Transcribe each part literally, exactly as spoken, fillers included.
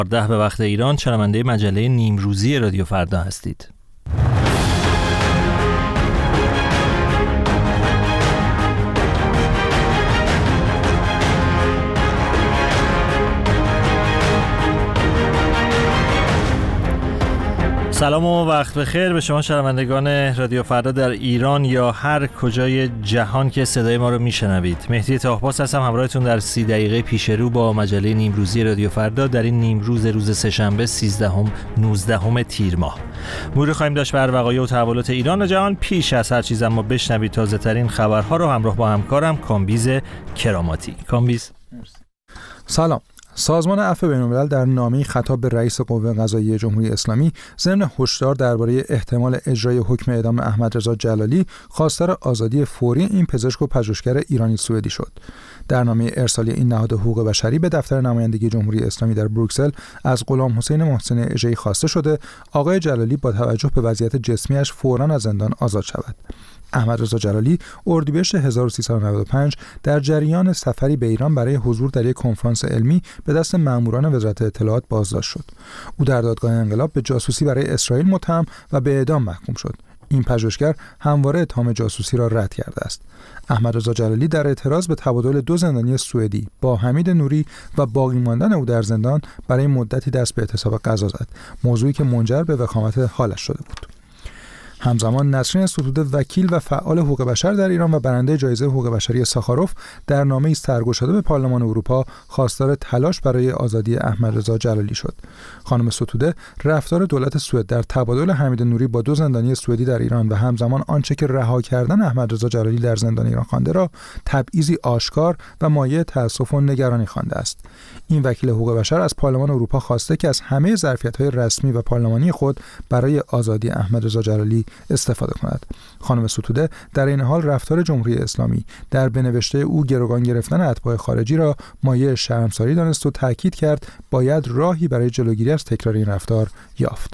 ده به وقت ایران، شنونده مجله نیمروزی رادیو فردا هستید. سلام و وقت بخیر به شما شنوندگان رادیو فردا در ایران یا هر کجای جهان که صدای ما رو میشنوید. مهدی طاهباس هستم، همراهتون در سی دقیقه پیش رو با مجله نیمروزی رادیو فردا در این نیمروز روز سه‌شنبه سیزدهم نوزدهم تیر ماه. مرور خواهیم داشت بر وقایع و تحولات ایران و جهان. پیش از هر چیز اما بشنوید تازه ترین خبرها رو همراه با همکارم کامبیز کراماتی. کامبیز. سلام. سازمان عفو بین‌الملل در نامه‌ای خطاب به رئیس قوه قضاییه جمهوری اسلامی ضمن هشدار درباره احتمال اجرای حکم اعدام احمد رضا جلالی خواستار آزادی فوری این پزشک و پژوهشگر ایرانی سوئدی شد. در نامه ارسالی این نهاد حقوق بشری به دفتر نمایندگی جمهوری اسلامی در بروکسل از غلام حسین محسن اژه‌ای خواسته شده آقای جلالی با توجه به وضعیت جسمیش فوراً از زندان آزاد شود. احمد رضا جلالی اردیبهشت هزار و سیصد و نود و پنج در جریان سفری به ایران برای حضور در یک کنفرانس علمی به دست ماموران وزارت اطلاعات بازداشت شد. او در دادگاه انقلاب به جاسوسی برای اسرائیل متهم و به اعدام محکوم شد. این پژوهشگر همواره اتهام جاسوسی را رد کرده است. احمد رضا جلالی در اعتراض به تبادل دو زندانی سوئدی با حمید نوری و باقی ماندن او در زندان برای مدتی دست به اعتصاب غذا زد، موضوعی که منجر به وخامت حالش شده بود. همزمان نسرین ستوده وکیل و فعال حقوق بشر در ایران و برنده جایزه حقوق بشری ساخاروف در نامه‌ای سرگشاده به پارلمان اروپا خواستار تلاش برای آزادی احمد رضا جلالی شد. خانم ستوده رفتار دولت سوئد در تبادل حمید نوری با دو زندانی سوئدی در ایران و همزمان آنچه که رها کردن احمد رضا جلالی در زندان ایران خوانده را تبعیضی آشکار و مایه تأسف و نگرانی خوانده است. این وکیل حقوق بشر از پارلمان اروپا خواسته که از همه ظرفیت‌های رسمی و پارلمانی خود برای آزادی احمد رضا جلالی استفاده کند. خانم ستوده در این حال رفتار جمهوری اسلامی در بنوشته او گروگان گرفتن اتباع خارجی را مایه شرمساری دانست و تاکید کرد باید راهی برای جلوگیری از تکرار این رفتار یافت.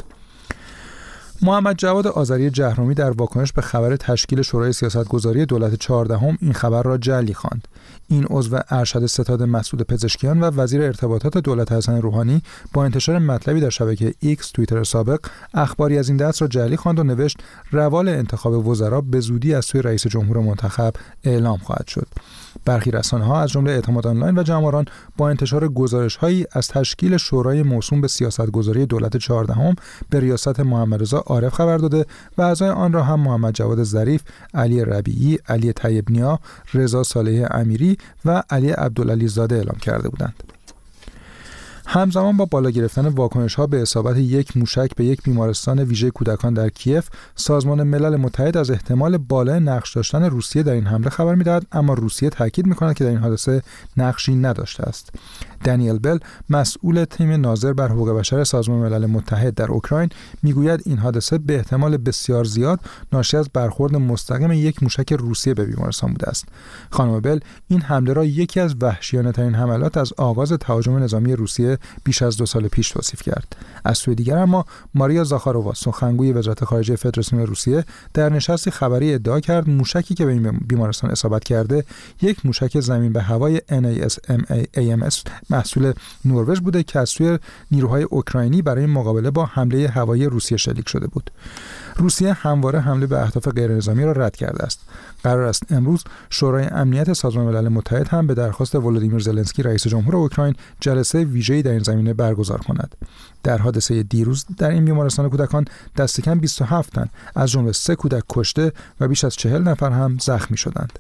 محمد جواد آذری جهرومی در واکنش به خبر تشکیل شورای سیاستگذاری دولت چهاردهم این خبر را جعلی خواند. این عضو ارشد ستاد مسعود پزشکیان و وزیر ارتباطات دولت حسن روحانی با انتشار مطلبی در شبکه ایکس توییتر سابق اخباری از این دست را جعلی خواند و نوشت روال انتخاب وزرا به زودی از سوی رئیس جمهور منتخب اعلام خواهد شد. برخی رسانه‌ها از جمله اعتماد آنلاین و جماران با انتشار گزارش‌هایی از تشکیل شورای موسوم به سیاستگذاری دولت چهاردهم به ریاست محمد رضا عارف خبر داده و اعضای آن را هم محمد جواد ظریف، علی ربیعی، علی طیب نیا، رضا صالح امیری و علی عبدالعلی زاده اعلام کرده بودند. همزمان با بالا گرفتن واکنش‌ها به اصابت یک موشک به یک بیمارستان ویژه کودکان در کیف، سازمان ملل متحد از احتمال بالای نقش داشتن روسیه در این حمله خبر می‌دهد، اما روسیه تاکید می‌کند که در این حادثه نقشی نداشته است. دانیل بل، مسئول تیم ناظر بر حقوق بشر سازمان ملل متحد در اوکراین، میگوید این حادثه به احتمال بسیار زیاد ناشی از برخورد مستقیم یک موشک روسیه به بیمارستان بوده است. خانم بل این حمله را یکی از وحشیانه‌ترین حملات از آغاز تهاجم نظامی روسیه بیش از دو سال پیش توصیف کرد. از سوی دیگر اما ماریا زاخارووا، سخنگوی وزارت خارجه فدراسیون روسیه، در نشستی خبری ادعا کرد موشکی که به این بیمارستان اصابت کرده یک موشک زمین به هوای ان ای اس ام ای ام اس محصول نروژ بوده که از سوی نیروهای اوکراینی برای مقابله با حمله هوایی روسیه شلیک شده بود. روسیه همواره حمله به اهداف غیرنظامی را رد کرده است. قرار است امروز شورای امنیت سازمان ملل متحد هم به درخواست ولودیمیر زلنسکی رئیس جمهور اوکراین جلسه ویژه‌ای در این زمینه برگزار کند. در حادثه دیروز در این بیمارستان کودکان دست کم بیست و هفت تن از جمله سه کودک کشته و بیش از چهل نفر هم زخمی شدند.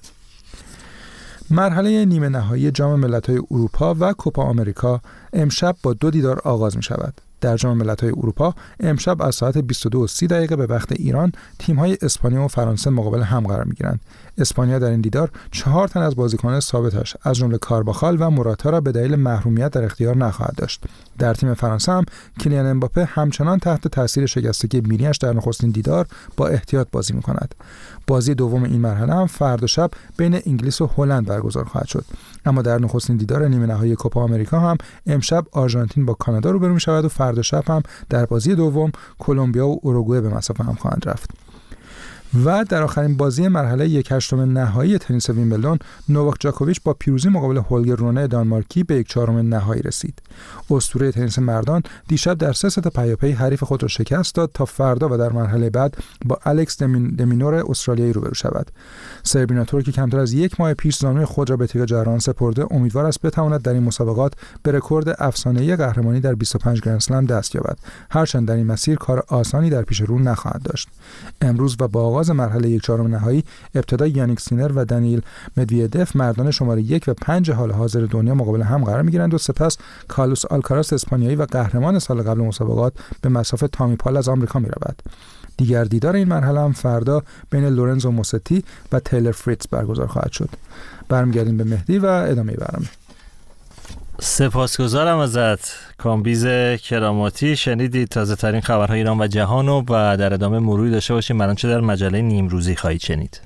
مرحله نیمه نهایی جام ملت‌های اروپا و کوپا آمریکا امشب با دو دیدار آغاز می شود. در جام ملت‌های اروپا امشب از ساعت بیست و دو و سی دقیقه به وقت ایران تیم‌های اسپانیا و فرانسه مقابل هم قرار می‌گیرند. اسپانیا در این دیدار چهار تن از بازیکنان ثابتش از جمله کارباخال و موراتا را به دلیل محرومیت در اختیار نخواهد داشت. در تیم فرانسه هم کیلیان امباپه همچنان تحت تاثیر شکستگی بینیش در نخستین دیدار با احتیاط بازی می‌کند. بازی دوم این مرحله هم فردا شب بین انگلیس و هلند برگزار خواهد شد. اما در نخستین دیدار نیمه نهایی کوپا آمریکا هم امشب آرژانتین با کانادا روبرو می‌شود و فردا شب هم در بازی دوم کلمبیا و اوروگوئه به مصاف هم خواهند رفت. و در آخرین بازی مرحله یک هشتم نهایی تنیس ویمبلدون، نوواک جاکوویچ با پیروزی مقابل هولگر رونه دانمارکی به یک چهارم نهایی رسید. اسطوره تنیس مردان دیشب در سه ست پیاپی حریف خود را شکست داد تا فردا و در مرحله بعد با الکس دمین دمینور استرالیایی روبرو شود. سربیناتور که کمتر از یک ماه پیش زانوی خود را به تیغ جراحان سپرده، امیدوار است بتواند در این مسابقات به رکورد افسانه‌ای قهرمانی در بیست و پنج گرند اسلم دست یابد، هرچند در این مسیر کار آسانی در پیش رو نخواهد داشت. امروز و با آغاز مرحله یک چهارم نهایی، ابتدا یانیک سینر و دانیل مدویدف مردان شماره یک و پنج حال حاضر دنیا مقابل هم قرار می‌گیرند و سپس کارلوس آلکاراس اسپانیایی و قهرمان سال قبل مسابقات به مسافت تامی پال از آمریکا می‌رود. دیگر دیدار این مرحله هم فردا بین لورنزو موستی و تیلر فریتز برگزار خواهد شد. برمیگردیم به مهدی و ادامه برنامه. سپاسگزارم ازت کامبیز کراماتی. شنیدید تازه ترین خبرهای ایران و جهان و در ادامه مروری داشته باشیم بر آنچه در مجله نیمروزی خواهید شنید.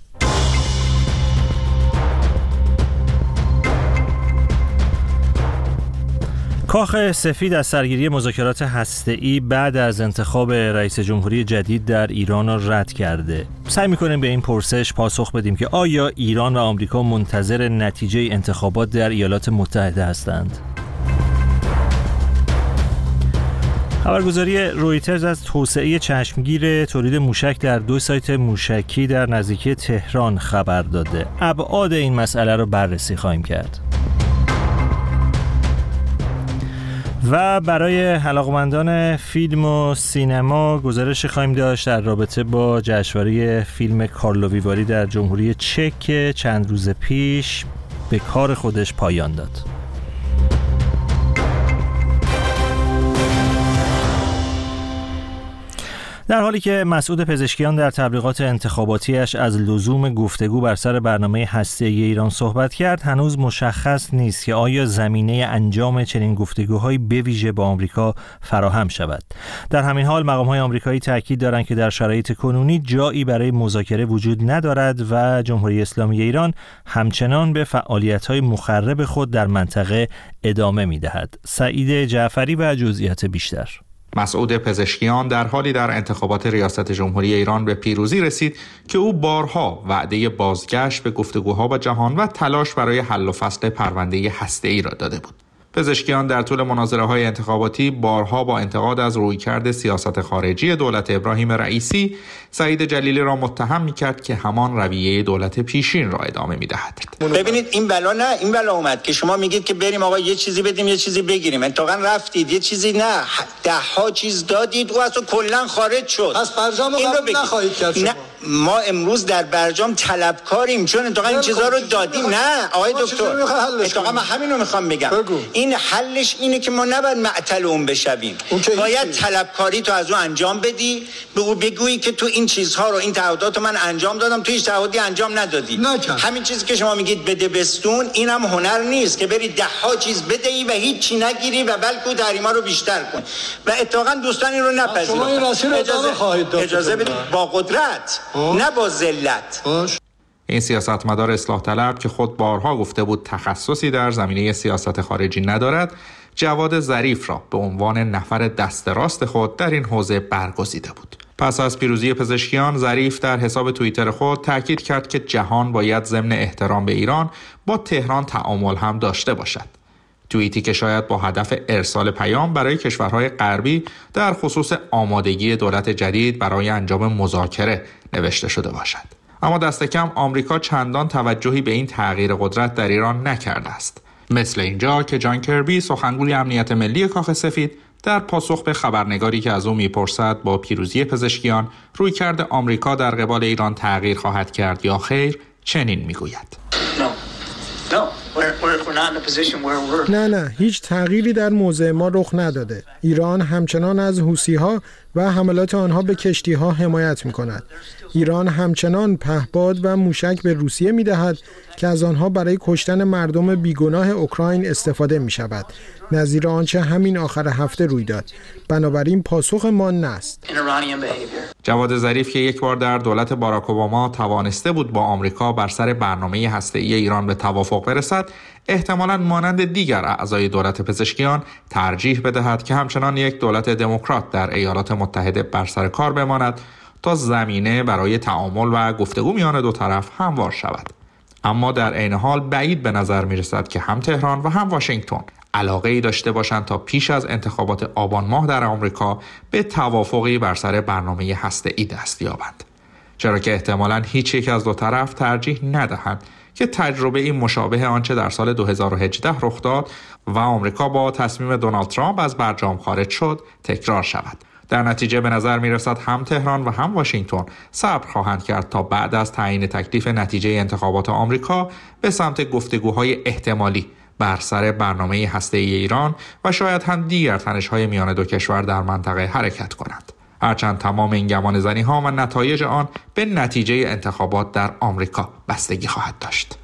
کاخ سفید از سرگیری مذاکرات هسته‌ای بعد از انتخاب رئیس جمهوری جدید در ایران را رد کرده. سعی می‌کنیم به این پرسش پاسخ بدیم که آیا ایران و آمریکا منتظر نتیجه انتخابات در ایالات متحده هستند؟ خبرگزاری رویترز از توسعه چشمگیر تولید موشک در دو سایت موشکی در نزدیکی تهران خبر داده. ابعاد این مسئله را بررسی خواهیم کرد. و برای علاقمندان فیلم و سینما گزارش خواهیم داشت در رابطه با جشنواره فیلم کارلووی واری در جمهوری چک چند روز پیش به کار خودش پایان داد. در حالی که مسعود پزشکیان در تبلیغات انتخاباتیش از لزوم گفتگو بر سر برنامه هسته‌ای ایران صحبت کرد، هنوز مشخص نیست که آیا زمینه انجام چنین گفتگوهایی به ویژه با آمریکا فراهم شود. در همین حال مقام‌های آمریکایی تاکید دارند که در شرایط کنونی جایی برای مذاکره وجود ندارد و جمهوری اسلامی ایران همچنان به فعالیت‌های مخرب خود در منطقه ادامه می‌دهد. سعید جعفری و جزئیات بیشتر. مسعود پزشکیان در حالی در انتخابات ریاست جمهوری ایران به پیروزی رسید که او بارها وعده بازگشت به گفتگوها با جهان و تلاش برای حل و فصل پرونده هسته‌ای را داده بود. پزشکیان در طول مناظره‌های انتخاباتی بارها با انتقاد از رویکرد سیاست خارجی دولت ابراهیم رئیسی، سعید جلیلی را متهم می‌کرد که همان رویه دولت پیشین را ادامه می‌دهد. ببینید این بلا نه این بلا اومد که شما میگید که بریم آقا یه چیزی بدیم یه چیزی بگیریم، اتفاقا رفتید یه چیزی نه ده ها چیز دادید و اصلا کلا خارج شد. پس برجام رو نخواهید کرد شما. ما امروز در برجام طلبکاریم چون اتفاقا این چیزا رو دادیم. نه آقای دکتر اتفاقا من همین رو می‌خوام بگم. بگو. این حلش اینه که ما نباید معطل اون بشویم، باید طلبکاری تو از اون انجام بدی، به او بگویی که تو این چیزها رو این تعهدات من انجام دادم، تو هیچ تعهدی انجام ندادی. نکن. همین چیزی که شما میگید بده بستون، اینم هنر نیست که بری ده ها چیز بدهی و هیچی نگیری و بلکه تحریما رو بیشتر کن و اتفاقا دوستان این رو نپذیرفتن. شما این راستی رو اجازه خواهید داد. اجازه بدید با قدرت نه با ذلت. این سیاستمدار اصلاح طلب که خود بارها گفته بود تخصصی در زمینه سیاست خارجی ندارد، جواد ظریف را به عنوان نفر دست راست خود در این حوزه برگزیده بود. پس از پیروزی پزشکیان، ظریف در حساب توییتر خود تاکید کرد که جهان باید ضمن احترام به ایران با تهران تعامل هم داشته باشد. توییتی که شاید با هدف ارسال پیام برای کشورهای غربی در خصوص آمادگی دولت جدید برای انجام مذاکره نوشته شده باشد. اما دست کم آمریکا چندان توجهی به این تغییر قدرت در ایران نکرده است. مثل اینجا که جان کربی سخنگوی امنیت ملی کاخ سفید در پاسخ به خبرنگاری که از او میپرسد با پیروزی پزشکیان رویکرد آمریکا در قبال ایران تغییر خواهد کرد یا خیر چنین میگوید. نه نه هیچ تغییری در موضع ما رخ نداده. ایران همچنان از حوثی‌ها و حملات آنها به کشتی‌ها حمایت می‌کند. ایران همچنان پهپاد و موشک به روسیه می‌دهد که از آنها برای کشتن مردم بیگناه اوکراین استفاده می‌شود، نظیر آنچه همین آخر هفته روی داد. بنابراین پاسخ ما نه است. جواد ظریف که یک بار در دولت باراک اوباما توانسته بود با آمریکا بر سر برنامه هسته‌ای ایران به توافق برسد، احتمالاً مانند دیگر اعضای دولت پزشکیان ترجیح بدهد که همچنان یک دولت دموکرات در ایالات متحده بر سر کار بماند تا زمینه برای تعامل و گفتگو میان دو طرف هموار شود. اما در عین حال بعید به نظر می رسد که هم تهران و هم واشنگتن علاقه ای داشته باشند تا پیش از انتخابات آبان ماه در آمریکا به توافقی بر سر برنامه هسته‌ای دست یابند، چرا که احتمالاً هیچ یک از دو طرف ترجیح ندهند که تجربه این مشابه آنچه در سال دو هزار و هجده رخ داد و آمریکا با تصمیم دونالد ترامپ از برجام خارج شد تکرار شود. در نتیجه به نظر می رسد هم تهران و هم واشنگتن صبر خواهند کرد تا بعد از تعیین تکلیف نتیجه انتخابات آمریکا به سمت گفتگوهای احتمالی بر سر برنامه هسته‌ای ایران و شاید هم دیگر تنش‌های میان دو کشور در منطقه حرکت کنند. هرچند تمام این گمانه‌زنی‌ها و نتایج آن به نتیجه انتخابات در آمریکا بستگی خواهد داشت.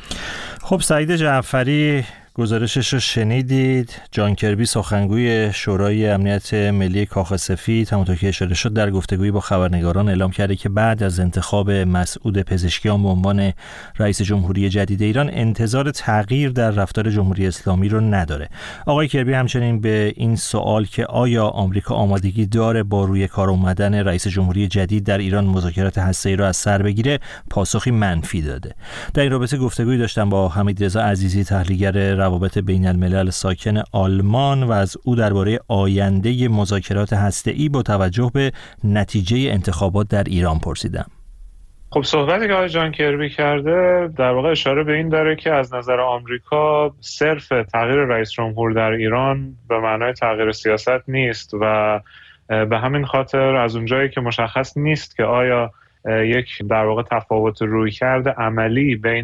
خب سعید جعفری گزارشش رو شنیدید. جان کربی سخنگوی شورای امنیت ملی کاخ سفید همونطور که اشاره شد در گفتگویی با خبرنگاران اعلام کرده که بعد از انتخاب مسعود پزشکیان به عنوان رئیس جمهوری جدید ایران انتظار تغییر در رفتار جمهوری اسلامی رو نداره. آقای کربی همچنین به این سوال که آیا آمریکا آمادگی داره با روی کار اومدن رئیس جمهوری جدید در ایران مذاکرات هسته‌ای رو از سر بگیره پاسخی منفی داده. در این رابطه گفتگویی داشتم با حمیدرضا عزیزی تحلیلگر روابط بین الملل ساکن آلمان و از او درباره آینده مذاکرات هسته‌ای با توجه به نتیجه انتخابات در ایران پرسیدم. خب صحبتی که آقای جان کربی کرده در واقع اشاره به این داره که از نظر آمریکا صرف تغییر رئیس جمهور در ایران به معنای تغییر سیاست نیست و به همین خاطر از اونجایی که مشخص نیست که آیا یک در واقع تفاوت رویکرد عملی بین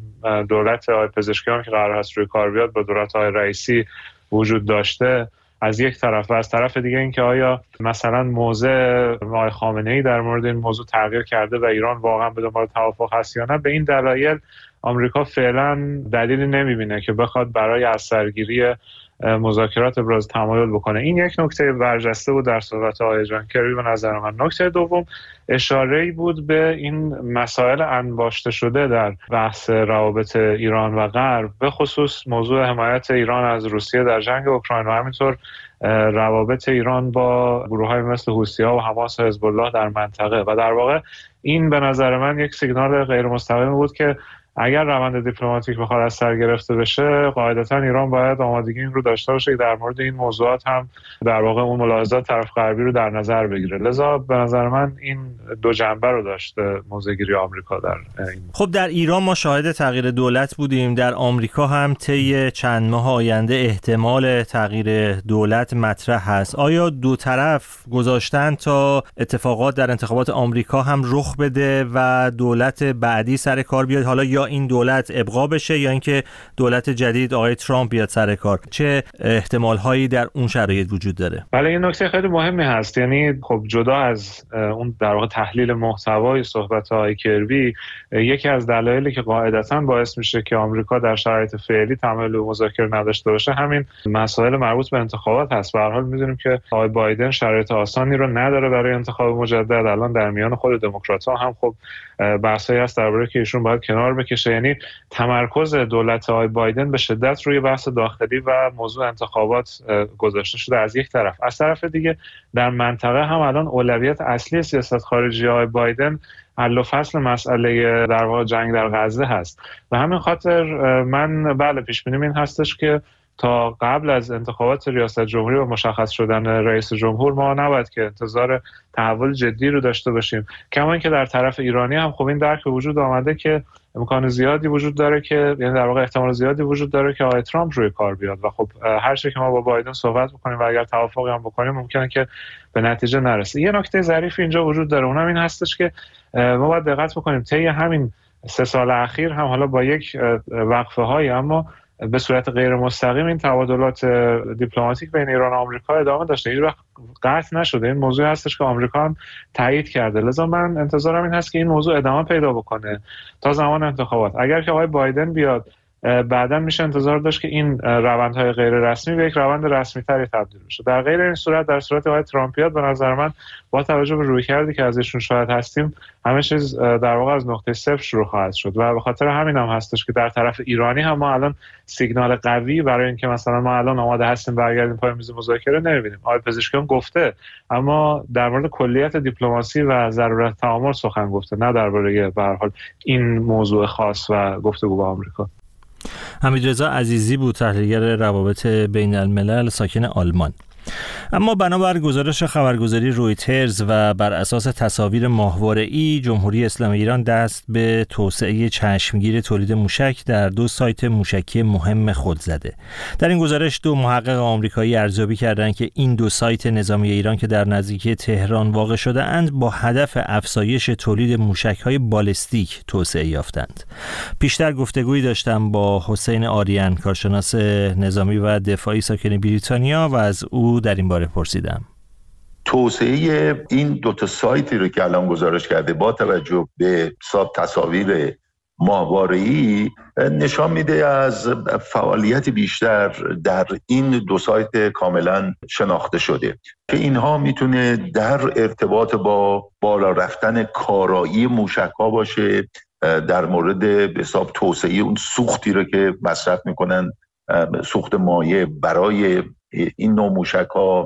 دولت آقای پزشکیان که قرار هست روی کار بیاد با دولت آقای رئیسی وجود داشته از یک طرف و از طرف دیگه این که آیا مثلا موضع آقای خامنه‌ای در مورد این موضوع تغییر کرده و ایران واقعا به دنبال توافق هست یا نه، به این دلایل آمریکا فعلا دلیلی نمیبینه که بخواد برای از سرگیری مذاکرات ابراز تمایل بکنه. این یک نکته برجسته بود در صحبت آقای جان کربی به نظر من. نکته دوم اشاره‌ای بود به این مسائل انباشته شده در بحث روابط ایران و غرب، به خصوص موضوع حمایت ایران از روسیه در جنگ اوکراین و همینطور روابط ایران با گروه‌های مثل حوثی‌ها و حماس و حزب الله در منطقه. و در واقع این به نظر من یک سیگنال غیر مستقیم بود که اگر روند دیپلماتیک بخواد از سر گرفته بشه قاعدتاً ایران باید آمادگی این رو داشته باشه که در مورد این موضوعات هم در واقع اون ملاحظات طرف غربی رو در نظر بگیره. لذا به نظر من این دو جنبه رو داشته موضع‌گیری آمریکا در این. خب در ایران ما شاهد تغییر دولت بودیم، در آمریکا هم طی چند ماه آینده احتمال تغییر دولت مطرح هست. آیا دو طرف گذاشتن تا اتفاقات در انتخابات آمریکا هم رخ بده و دولت بعدی سر کار بیاد، حالا یا این دولت ابقا بشه یا اینکه دولت جدید آقای ترامپ بیاد سر کار؟ چه احتمال هایی در اون شرایط وجود داره؟ بله این نکته خیلی مهمی هست. یعنی خب جدا از اون در واقع تحلیل محتوای صحبت های کربی، یکی از دلایلی که قاعدتاً باعث میشه که آمریکا در شرایط فعلی تمایل به مذاکره نداشته باشه همین مسائل مربوط به انتخابات هست. به هر حال میدونیم که آقای بایدن شرایط آسانی رو نداره برای انتخاب مجدد. الان در میان خود دموکرات‌ها هم خب بحثایی هست درباره که ایشون باید کنار بکشه. یعنی تمرکز دولت آقای بایدن به شدت روی بحث داخلی و موضوع انتخابات گذاشته شده از یک طرف. از طرف دیگه در منطقه هم الان اولویت اصلی سیاست خارجی آقای بایدن حل و فصل مسئله در واقع جنگ در غزه هست. و همین خاطر من بله پیش بینیم این هستش که تا قبل از انتخابات ریاست جمهوری و مشخص شدن رئیس جمهور ما نباید که انتظار تحول جدی رو داشته باشیم. کما اینکه در طرف ایرانی هم خب این درک به وجود آمده که امکان زیادی وجود داره که یعنی در واقع احتمال زیادی وجود داره که آقای ترامپ روی کار بیاد و خب هر چیزی که ما با بایدن صحبت بکنیم و اگر توافقی هم بکنیم ممکنه که به نتیجه نرسه. یه نکته ظریف اینجا وجود داره، اونم این هستش که ما باید دقت بکنیم طی همین سه سال اخیر هم حالا با یک وقفه های اما به صورت غیر مستقیم این تبادلات دیپلماتیک بین ایران و آمریکا ادامه داشته، هیچ وقت قطع نشده. این موضوع هستش که آمریکا هم تایید کرده. لذا من انتظارم این هست که این موضوع ادامه پیدا بکنه تا زمان انتخابات. اگر که آقای بایدن بیاد بعدا میشه انتظار داشت که این روندهای غیر رسمی به یک روند رسمی تری تبدیل بشه. در غیر این صورت، در صورت آقای ترامپیات به نظر من با توجه به رویکردی که ازشون شاهد هستیم همه چیز در واقع از نقطه صفر شروع خواهد شد و به خاطر همین هم هستش که در طرف ایرانی هم ما الان سیگنال قوی برای اینکه مثلا ما الان آماده هستیم برگردیم پای میز مذاکره نمیبینیم. آقای پزشکیان گفته، اما در مورد کلیت دیپلماسی و ضرورت تعامل سخن گفته، نه درباره به هر حال این موضوع خاص و گفتگو با آمریکا. حمیدرضا عزیزی بود، تحلیلگر روابط بین الملل، ساکن آلمان. اما بنابر گزارش خبرگزاری رویترز و بر اساس تصاویر ماهواره‌ای، جمهوری اسلامی ایران دست به توسعه چشمگیر تولید موشک در دو سایت موشکی مهم خود زده. در این گزارش دو محقق آمریکایی ارزیابی کردند که این دو سایت نظامی ایران که در نزدیکی تهران واقع شده اند با هدف افزایش تولید موشک‌های بالستیک توسعه یافتند. پیشتر گفتگویی داشتم با حسین آریان، کارشناس نظامی و دفاعی ساکن بریتانیا، و از او در این باره پرسیدم. توسعه این دو تا سایتی رو که الان گزارش کرده با توجه به تصاویر ماهواره‌ای نشان میده از فعالیت بیشتر در این دو سایت کاملا شناخته شده که اینها میتونه در ارتباط با بالا رفتن کارایی موشک‌ها باشه، در مورد به حساب توسعه اون سوختی رو که مصرف میکنن، سوخت مایع برای این نوع موشک‌ها،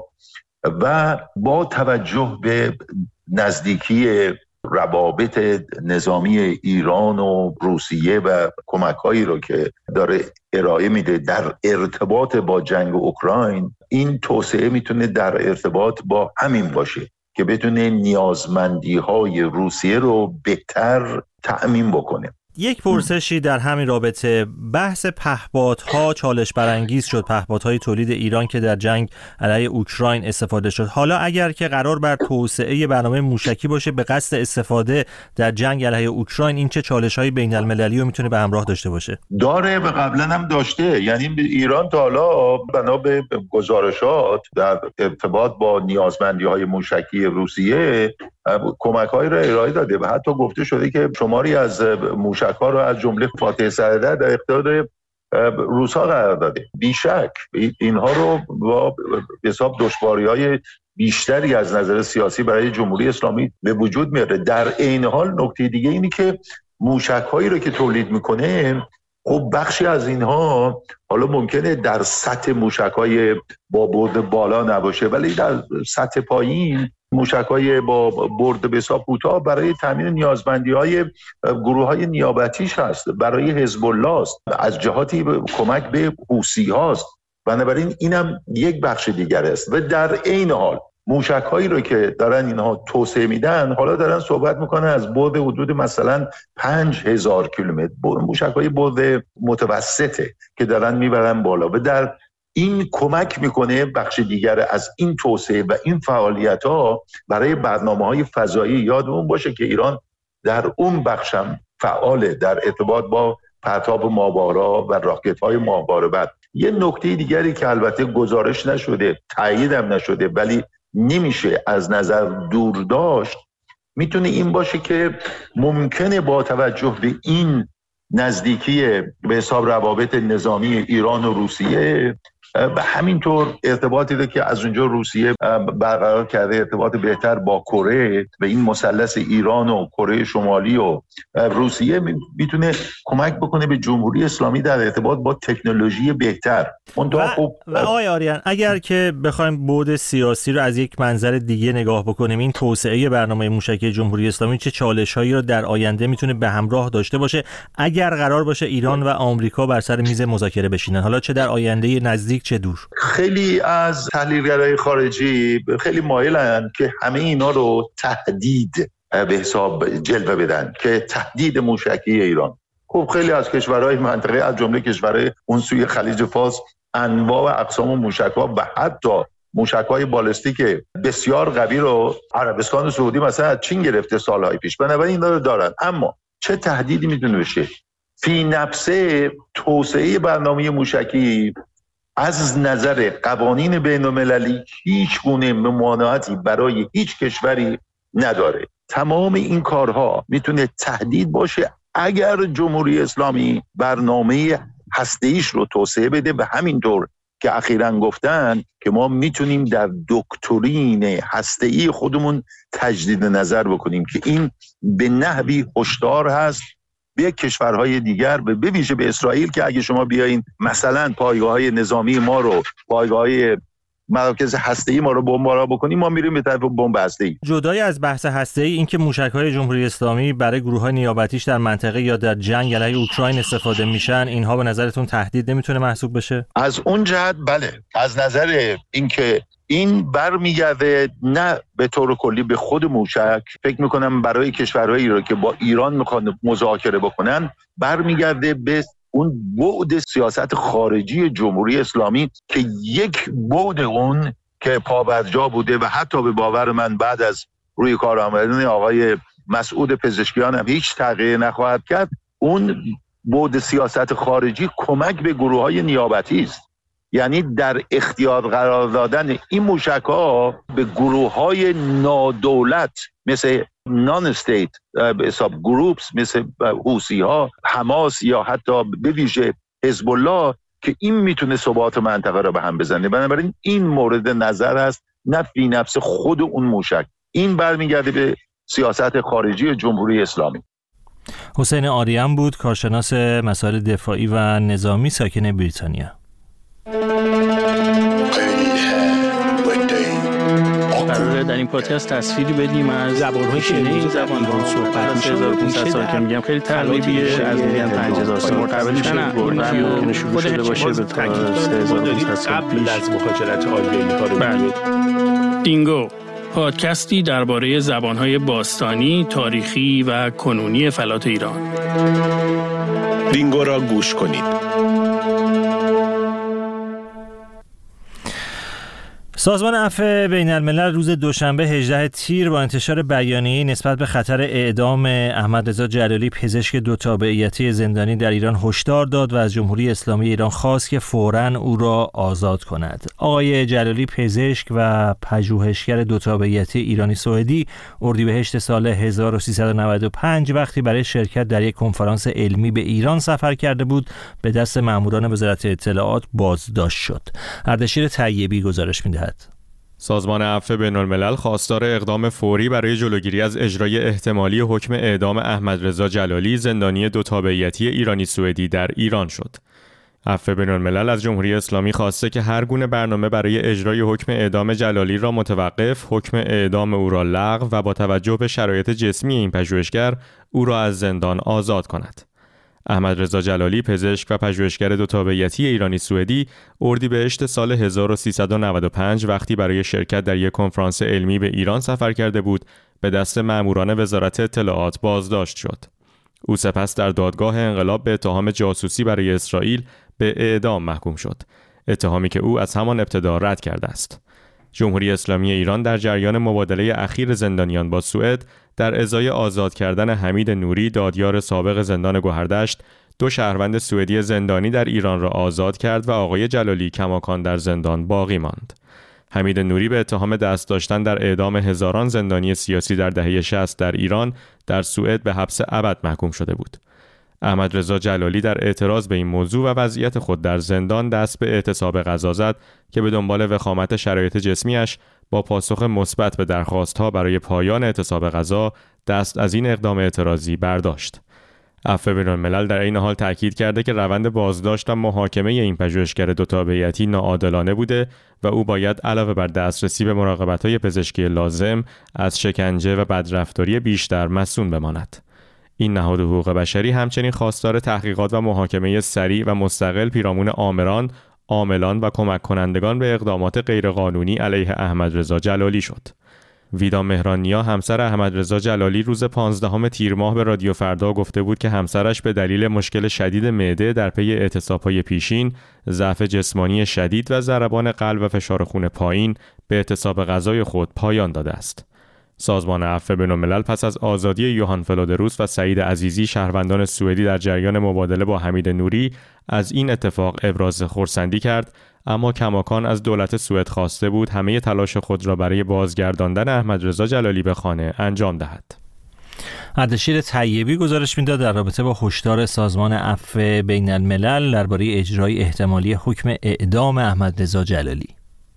و با توجه به نزدیکی روابط نظامی ایران و روسیه و کمک‌هایی رو که داره ارائه میده در ارتباط با جنگ اوکراین، این توسعه میتونه در ارتباط با همین باشه که بتونه نیازمندی‌های روسیه رو بهتر تأمین بکنه. یک پرسشی در همین رابطه، بحث پهپادها چالش برانگیز شد، پهپادهای تولید ایران که در جنگ علیه اوکراین استفاده شد. حالا اگر که قرار بر توسعه برنامه موشکی باشه به قصد استفاده در جنگ علیه اوکراین، این چه چالش‌های بین‌المللی رو میتونه به همراه داشته باشه؟ داره و قبلا هم داشته. یعنی ایران تا حالا بنا به گزارشات در ارتباط با نیازمندی‌های موشکی روسیه کمک‌هایی را ارائه داده و حتی گفته شده که شماری از موشک‌ها را از جمله فاتح صدر در اختیار روس‌ها قرار داده. بیشک اینها رو با حساب دشواری‌های بیشتری از نظر سیاسی برای جمهوری اسلامی به وجود میاره. در عین حال نکته دیگه اینی که موشک‌هایی رو که تولید میکنه، خب بخشی از اینها حالا ممکنه در سطح موشک‌های با برد بالا نباشه، ولی در سطح پایین موشک‌های با برد به حساب کوتاه برای تامین نیازمندی‌های گروه‌های نیابتیش هست، برای حزب الله است، از جهاتی کمک به حوثی‌هاست. بنابراین اینم یک بخش دیگر است. و در عین حال موشک‌هایی رو که دارن اینها توسعه میدن، حالا دارن صحبت میکنن از بعد حدود مثلا پنج هزار کیلومتر، موشک‌های بعد متوسطه که دارن میبرن بالا و در این کمک میکنه بخش دیگر از این توسعه و این فعالیت‌ها برای برنامه‌های فضایی. یادمون باشه که ایران در اون بخشم فعاله در ارتباط با پرتاب ماهواره‌ها و راکت‌های ماهواره. بعد یه نکته دیگری که البته گزارش نشده، تایید هم نشده، ولی نمیشه از نظر دور داشت، میتونه این باشه که ممکنه با توجه به این نزدیکی به حساب روابط نظامی ایران و روسیه و همینطور ارتباطی رو که از اونجا روسیه برقرار کرده، ارتباط بهتر با کره و این مثلث ایران و کره شمالی و روسیه، میتونه کمک بکنه به جمهوری اسلامی در ارتباط با تکنولوژی بهتر. و, خوب و آقای آریان، اگر که بخوایم بعد سیاسی رو از یک منظر دیگه نگاه بکنیم، این توسعه برنامه موشکی جمهوری اسلامی چه چالش‌هایی رو در آینده میتونه به همراه داشته باشه اگر قرار باشه ایران و آمریکا بر سر میز مذاکره بشینن، حالا چه در آینده نزدیک چه دور؟ خیلی از تحلیلگرای خارجی خیلی مایلن که همه اینا رو تهدید به حساب جلوه بدن که تهدید موشکی ایران. خب خیلی از کشورهای منطقه از جمله کشورهای اون سوی خلیج فارس انواع و اقسام موشک‌ها و حتی موشک‌های بالستیک بسیار قوی رو عربستان سعودی مثلا از چین گرفته سالهای پیش، بنابراین اینا رو دارن. اما چه تهدیدی میتونه بشه؟ فی نفسه توسعه برنامه موشکی از نظر قوانین بین‌المللی هیچ گونه ممانعتی برای هیچ کشوری نداره. تمام این کارها میتونه تهدید باشه اگر جمهوری اسلامی برنامه هسته‌ایش رو توسعه بده و همینطور که اخیراً گفتن که ما میتونیم در دکترین هسته‌ای خودمون تجدید نظر بکنیم که این به نحوی هشدار هست به کشورهای دیگر و به ویژه به اسرائیل که اگه شما بیاین مثلا پایگاه‌های نظامی ما رو، پایگاه‌های مراکز هسته‌ای ما رو بمباران بکنیم، ما میریم به طرف بمب هسته‌ای. جدای از بحث هسته‌ای، این که موشک‌های جمهوری اسلامی برای گروه‌های نیابتیش در منطقه یا در جنگ علیه اوکراین استفاده میشن، اینها به نظرتون تهدید نمیتونه محسوب بشه؟ از اون جهت بله، از نظر اینکه این برمیگرده نه به طور کلی به خود موشک، فکر میکنم برای کشورهایی رو که با ایران میخوان مذاکره بکنن برمیگرده به اون بعد سیاست خارجی جمهوری اسلامی که یک بعد اون که پابرجا بوده و حتی به باور من بعد از روی کار آمدن آقای مسعود پزشکیان هم هیچ تغییر نخواهد کرد. اون بعد سیاست خارجی کمک به گروه‌های نیابتی است، یعنی در اختیار قرار دادن این موشک‌ها به گروه‌های نادولت مثل نان استیت به حساب گروپس مثل حوثی‌ها، حماس یا حتی به ویژه حزب الله که این میتونه ثبات منطقه را به هم بزنه. بنابراین این مورد نظر است، نه فی نفس خود اون موشک. این برمیگرده به سیاست خارجی جمهوری اسلامی. حسین آریان بود، کارشناس مسائل دفاعی و نظامی ساکن بریتانیا. قراره در این پادکست تصویری بدیم از زبان‌های شنیده این زبان رو صحبت میشه. هزار و پانصد سال که میگم خیلی تقریبیه، از میگم پنج هزار سال قبلش بردن ممکنه شروع شده باشه به سه هزار و پانصد سال پیش از مهاجرت آریایی‌ها رو. بله. دینگو، پادکستی درباره زبان‌های باستانی، تاریخی و کنونی فلات ایران. دینگو را گوش کنید. سازمان عفو بین الملل روز دوشنبه هجدهم تیر با انتشار بیانیه‌ای نسبت به خطر اعدام احمد رضا جلالی پزشک دو تابعیتی زندانی در ایران هشدار داد و از جمهوری اسلامی ایران خواست که فوراً او را آزاد کند. آقای جلالی پزشک و پژوهشگر دو تابعیتی ایرانی سوئدی اردیبهشت سال هزار و سیصد و نود و پنج وقتی برای شرکت در یک کنفرانس علمی به ایران سفر کرده بود به دست ماموران وزارت اطلاعات بازداشت شد. اردشیر طیبی گزارش می‌دهد. سازمان عفو بین‌الملل خواستار اقدام فوری برای جلوگیری از اجرای احتمالی حکم اعدام احمد رضا جلالی زندانی دو تابعیتی ایرانی سوئدی در ایران شد. عفو بین‌الملل از جمهوری اسلامی خواسته که هر گونه برنامه برای اجرای حکم اعدام جلالی را متوقف، حکم اعدام او را لغو و با توجه به شرایط جسمی این پژوهشگر او را از زندان آزاد کند. احمد رضا جلالی پزشک و پژوهشگر دو تابعیتی ایرانی سوئدی اردیبهشت سال هزار و سیصد و نود و پنج وقتی برای شرکت در یک کنفرانس علمی به ایران سفر کرده بود به دست ماموران وزارت اطلاعات بازداشت شد. او سپس در دادگاه انقلاب به اتهام جاسوسی برای اسرائیل به اعدام محکوم شد، اتهامی که او از همان ابتدا رد کرده است. جمهوری اسلامی ایران در جریان مبادله اخیر زندانیان با سوئد در ازای آزاد کردن حمید نوری دادیار سابق زندان گوهردشت دو شهروند سوئدی زندانی در ایران را آزاد کرد و آقای جلالی کماکان در زندان باقی ماند. حمید نوری به اتهام دست داشتن در اعدام هزاران زندانی سیاسی در دهه شصت در ایران در سوئد به حبس ابد محکوم شده بود. احمد رضا جلالی در اعتراض به این موضوع و وضعیت خود در زندان دست به اعتصاب غذا زد که به دنبال وخامت شرایط جسمیش با پاسخ مثبت به درخواست‌ها برای پایان اعتصاب غذا دست از این اقدام اعتراضی برداشت. عفو بین‌الملل در این حال تاکید کرده که روند بازداشت و محاکمه این پژوهشگر دو تابعیتی ناعادلانه بوده و او باید علاوه بر دسترسی به مراقبت‌های پزشکی لازم از شکنجه و بدرفتاری بیشتر مصون بماند. این نهاد حقوق بشری همچنین خواستار تحقیقات و محاکمه سریع و مستقل پیرامون آمران، عاملان و کمک کنندگان به اقدامات غیرقانونی علیه احمد رضا جلالی شد. ویدا مهرانیا همسر احمد رضا جلالی روز پانزدهم تیر ماه به رادیو فردا گفته بود که همسرش به دلیل مشکل شدید معده در پی اعتصاب‌های پیشین، ضعف جسمانی شدید و ضربان قلب و فشار خون پایین به اعتصاب غذای خود پایان داده است. سازمان عفو بین‌الملل پس از آزادی یوهان فلودروس و سعید عزیزی شهروندان سوئدی در جریان مبادله با حمید نوری از این اتفاق ابراز خرسندی کرد، اما کماکان از دولت سوئد خواسته بود همه تلاش خود را برای بازگرداندن احمد رضا جلالی به خانه انجام دهد. اردشیر طیبی گزارش میداد در رابطه با هشدار سازمان عفو بین الملل درباره اجرای احتمالی حکم اعدام احمدرضا جلالی.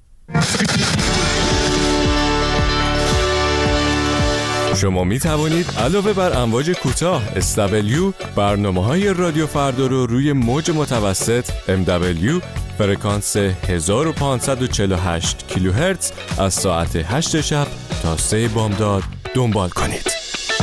شما می توانید علاوه بر امواج کوتاه اس دبلیو برنامه‌های رادیو فردا رو روی موج متوسط ام دبلیو فرکانس هزار و پانصد و چهل و هشت کیلوهرتز از ساعت هشت شب تا سه بامداد دنبال کنید.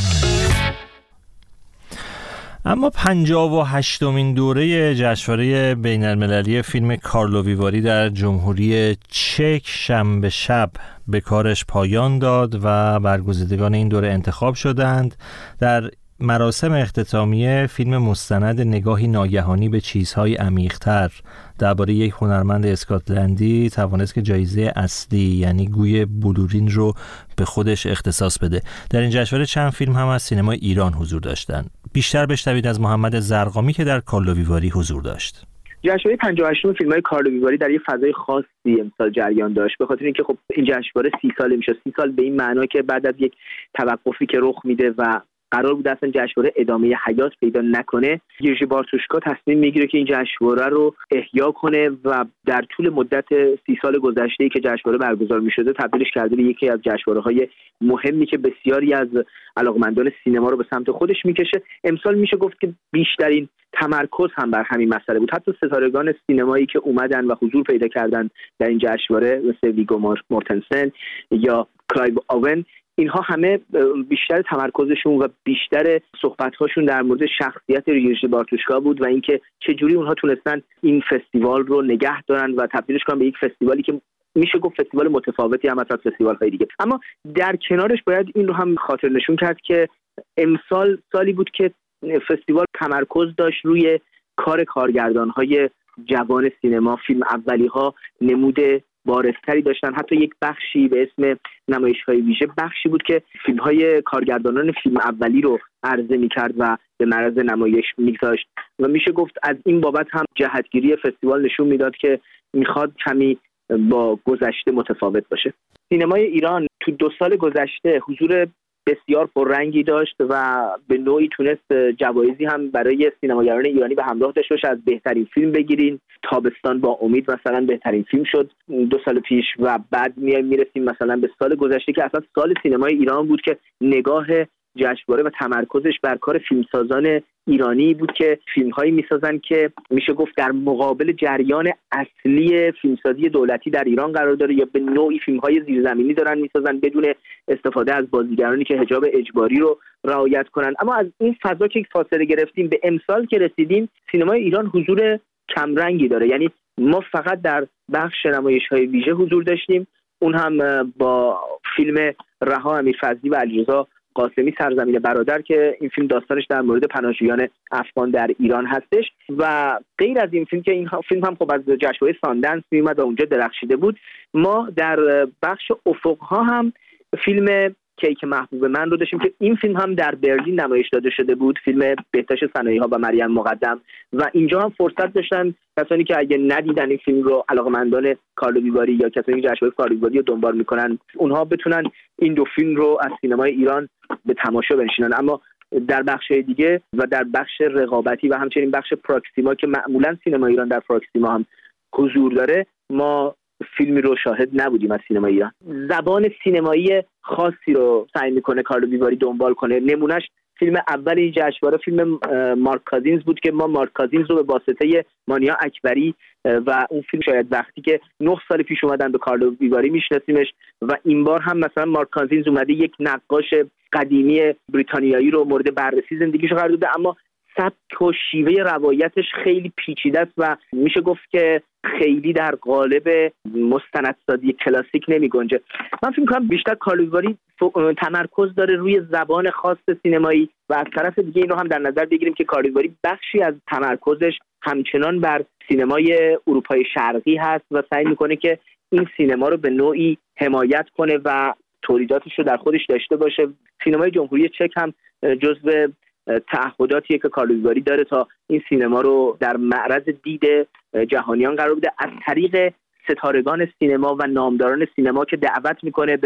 اما پنجاه و هشتمین دوره جشنواره بین المللی فیلم کارلو ویواری در جمهوری چک شنبه شب به کارش پایان داد و برگزیدگان این دوره انتخاب شدند. در مراسم اختتامیه فیلم مستند نگاهی ناگهانی به چیزهای عمیق‌تر درباره یک هنرمند اسکاتلندی توانست که جایزه اصلی یعنی گوی بلورین رو به خودش اختصاص بده. در این جشنواره چند فیلم هم از سینمای ایران حضور داشتند. بیشتر بشنوید از محمد زرقامی که در کارلو ویواری حضور داشت. جشنواره پنجاه و هشتم فیلم‌های کارلو ویواری در یک فضای خاصی امسال جریان داشت، به خاطر اینکه خب این جشنواره سی ساله میشه. سی سال به این معنا که بعد از یک توقفی که رخ میده و قرار بود اصلا جشنواره ادامه حیات پیدا نکنه، یرژی بارتوشکا تصمیم میگیره که این جشنواره رو احیا کنه و در طول مدت سی سال گذشته‌ای که جشنواره برگزار می‌شده تبدیلش کرده به یکی از جشنواره‌های مهمی که بسیاری از علاقمندان سینما رو به سمت خودش میکشه. امسال میشه گفت که بیشترین تمرکز هم بر همین مسئله بود. حتی ستارگان سینمایی که اومدن و حضور پیدا کردن در این جشنواره مثل ویگو مورتنسن یا کلایو آون، اینها همه بیشتر تمرکزشون و بیشتر صحبت‌هاشون در مورد شخصیت یرژی بارتوشکا بود و اینکه چجوری اونها تونستن این فستیوال رو نگه دارن و تبدیلش کنن به یک فستیوالی که میشه گفت فستیوال متفاوتی هم از فستیوال‌های دیگه. اما در کنارش باید این رو هم خاطر نشون کرد که امسال سالی بود که فستیوال تمرکز داشت روی کار کارگردان‌های جوان سینما. فیلم اولی‌ها نموده بارزتری داشتن. حتی یک بخشی به اسم نمایش‌های ویژه بخشی بود که فیلم‌های کارگردانان فیلم اولی رو عرضه می‌کرد و به معرض نمایش می‌گذاشت و میشه گفت از این بابت هم جهتگیری فستیوال نشون میداد که میخواد کمی با گذشته متفاوت باشه. سینمای ایران تو دو سال گذشته حضور بسیار پررنگی داشت و به نوعی تونست جوایزی هم برای سینماگران ایرانی به همراه داشته باشه. از بهترین فیلم بگیرین، تابستان با امید مثلا بهترین فیلم شد دو سال پیش و بعد میایم میرسیم مثلا به سال گذشته که اصلا سال سینمای ایران بود که نگاه جشنواره و تمرکزش بر کار فیلمسازان ایرانی بود که فیلم‌هایی می‌سازن که میشه گفت در مقابل جریان اصلی فیلمسازی دولتی در ایران قرار داره یا به نوعی فیلم‌های زیرزمینی دارن می‌سازن بدون استفاده از بازیگرانی که حجاب اجباری رو رعایت کنن. اما از این فضا که فاصله گرفتیم به امسال که رسیدیم، سینمای ایران حضور کمرنگی داره. یعنی ما فقط در بخش نمایش‌های ویژه حضور داشتیم، اون هم با فیلم رها امیرفضلی و علیرضا قاسمی سرزمین برادر که این فیلم داستانش در مورد پناهجویان افغان در ایران هستش و غیر از این فیلم که این فیلم هم خب از جشنواره ساندنس میومد و اونجا درخشیده بود، ما در بخش افق‌ها هم فیلم کیک محبوب من رو داشتیم که این فیلم هم در برلین نمایش داده شده بود، فیلم بهتاش صنایع‌ها و مریم مقدم، و اینجا هم فرصت داشتن کسانی که اگه ندیدن این فیلم رو، علاقه‌مندان کارلو ویواری یا کسانی که جشنواره کارلو ویواری رو دنبال میکنن، اونها بتونن این دو فیلم رو از سینمای ایران به تماشا بنشینن. اما در بخش دیگه و در بخش رقابتی و همچنین بخش پراکسیما که معمولا سینما ایران در پراکسیما هم حضور داره، ما فیلمی رو شاهد نبودیم از سینما ایران. زبان سینمایی خاصی رو سعی میکنه کارلو ویواری دنبال کنه. نمونهش فیلم اول این جشنواره فیلم مارک کازینز بود که ما مارک کازینز رو به واسطه مانیا اکبری و اون فیلم شاید وقتی که نه سال پیش اومدن به کارلو ویواری میشناسیمش و این بار هم مثلا مارک کازینز اومده یک نقاش قدیمی بریتانیایی رو مورد بررسی زندگیش قرار داده، اما سبک و شیوه روایتش خیلی پیچیده است و میشه گفت که خیلی در قالب مستندسازی کلاسیک نمی گنجه. من فکر می‌کنم بیشتر کارلو ویواری تمرکز داره روی زبان خاص سینمایی و از طرف دیگه این رو هم در نظر بگیریم که کارلو ویواری بخشی از تمرکزش همچنان بر سینمای اروپای شرقی هست و سعی میکنه که این سینما رو به نوعی حمایت کنه و تولیداتش رو در خودش داشته باشه. سینمای جمهوری چک هم جزو تعهداتیه که کارلو ویواری داره تا این سینما رو در معرض دید جهانیان قرار بده از طریق ستارگان سینما و نامداران سینما که دعوت میکنه به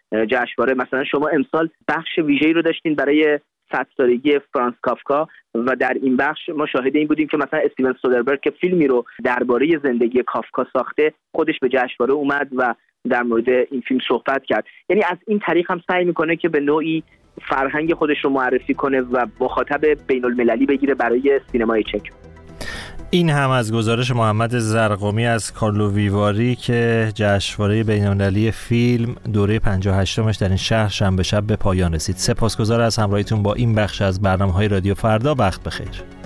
جشنواره. مثلا شما امسال بخش ویژه‌ای رو داشتین برای صد سالگی فرانس کافکا و در این بخش ما شاهد این بودیم که مثلا استیون سودربرگ که فیلمی رو درباره زندگی کافکا ساخته خودش به جشنواره اومد و در مورد این فیلم صحبت کرد. یعنی از این طریق هم سعی میکنه که به نوعی فرهنگ خودش رو معرفی کنه و مخاطب بین المللی بگیره برای سینمای چک. این هم از گزارش محمد زرقامی از کارلو ویواری که جشنواره بین‌المللی فیلم دوره پنجاه و هشتمش در این شهر شنبه شب به پایان رسید. سپاسگزار از همراهیتون با این بخش از برنامه‌های رادیو فردا. وقت بخیر.